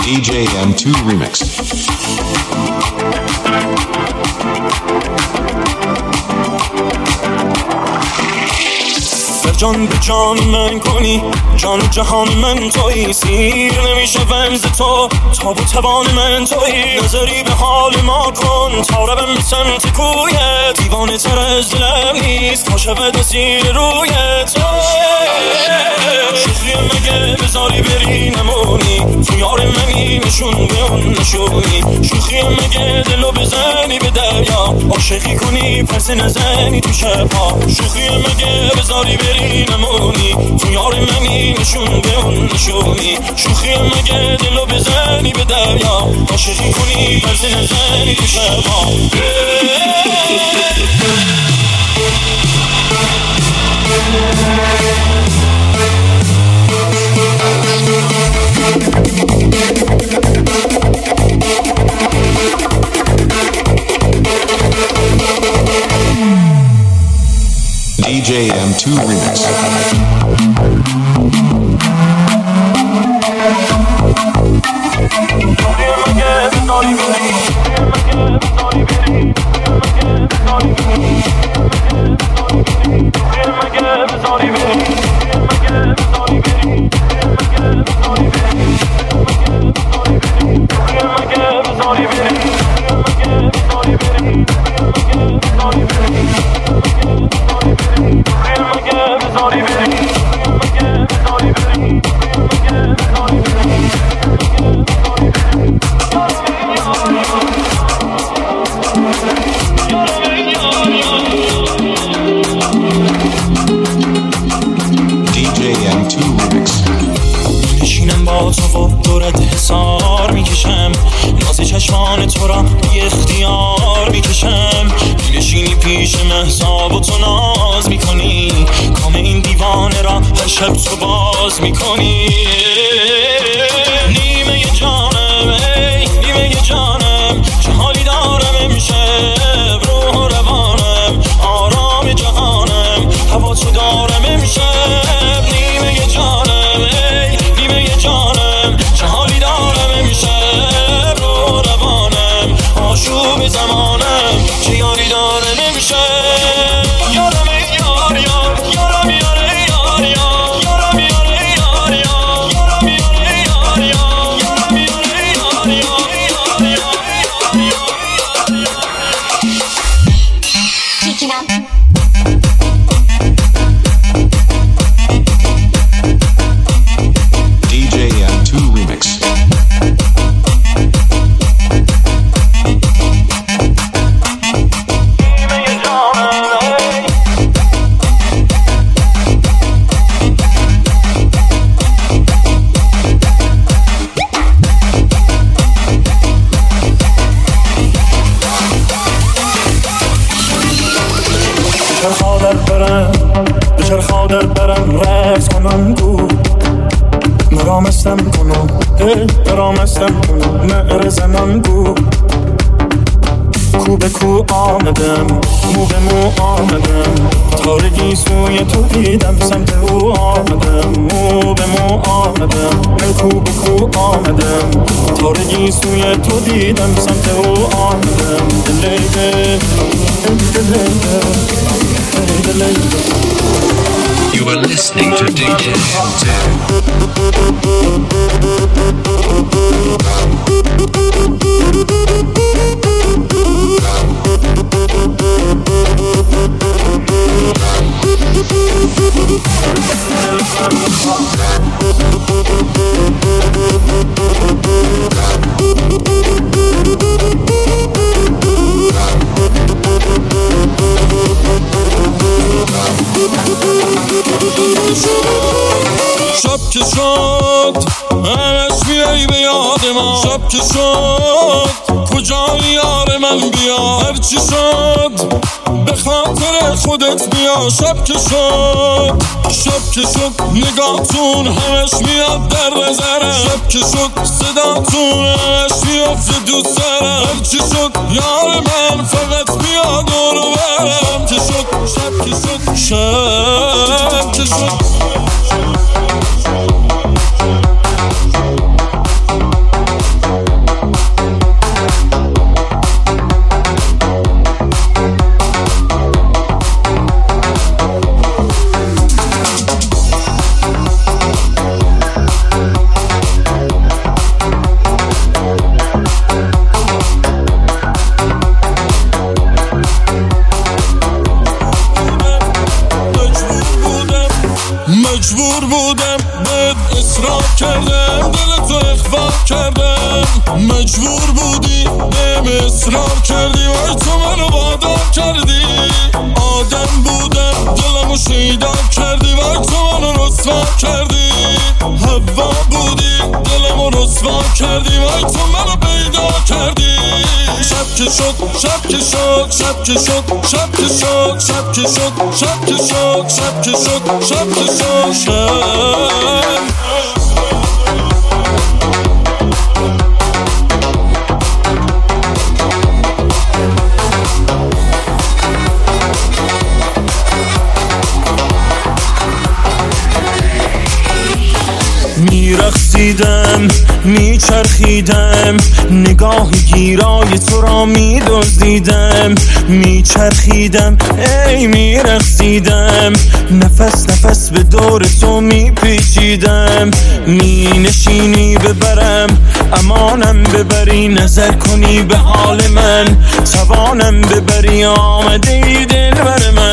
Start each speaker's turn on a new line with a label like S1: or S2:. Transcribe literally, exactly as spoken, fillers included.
S1: دی جی ام تو Remix.
S2: جان به جان من کنی، جان جهان من تویی، سیر نمیشه ومز تو، تاب و توان من تویی. نظری به حال ما کن تا روم سمت کویت، دیوانه تر از دلم نیست تا شود اسیر رویت. شوخی مگه بذاری بری نمونی، تو یار منی نشون به اون نشونی. شوخی مگه دلو بزنی به دریا، عاشقی کنی پس نزنی تو شبها. شوخی مگه بذاری بری نمونی، تو یار منی نشون به اون نشونی. شوخی مگه دلو بزنی به دریا، عاشقی کنی پس نزنی تو شبها.
S1: دی جی ام تو Remix.
S2: نشینم با تو و دورت حسار میکشم، ناز چشمان تو را بی اختیار میکشم. نشینی پیش مهتاب و تو ناز میکنی، کام این دیوانه را هر شب تو باز میکنی. نیمه جانم ای نیمه جانم، چه حالی دارم امشب، روح و روانم آرام جهانم، هوا تو دارم امشب. نیمه جانم ای نیمه جانم، چه حالی دارم امشب، روح و روانم آشوب زمانم، چه یاری دارم امشب. یارم ای یار یار یارم یار ای یار یار یارم یار ای یار یار یارم یار ای یار یار یارم یار ای یار یار یار یار.
S1: دی جی ام تو Remix.
S2: بشر خادر برم رفت کنم گو، مرامستم کنم مرامستم کنم مهر زنم گو. کو به کو آمدم مو به مو آمدم، تارگی سوی تو دیدم سمت او آمدم. مو به مو آمدم کو به کو آمدم، تارگی سوی تو دیدم سمت او آمدم. دلیده دلیده دلیده.
S3: You are listening to دی جی ام
S2: شب که شد همش میای به یاد ما، شب که شد کجای یار من بیا، هرچی شد به خاطر خودت بیا. شب که شد شب که شد نگاهتون همش میاد در نظرم، شب که شد صداتون همش میافت دوست دارم. هرچی شد یار من فقط بیا دور و برم. که شد شب که شد شب که شد بودم بهت اصرار کردم، دل تو اخفا کردم، مجبور بودی بهم اصرار کردی وای تو منو وادار کردی. آدم بودم دلمو شیدا کردی وای تو منو رسوا کردی. هوا بودی دلمو رسوا کردی وای تو منو پیدا کردی. شب که شد شب که شد شب که شد شب که شد شب که شد شب که شد شب که شد شب که شد شب میرقصیدم میچرخیدم، نگاهی گیرای تو را میدزدیدم. میچرخیدم ای میرقصیدم، نفس نفس به دور تو میپیچیدم. مینشینی ببرم امانم ببری، نظر کنی به حال من توانم ببری. آمده ای دل بر من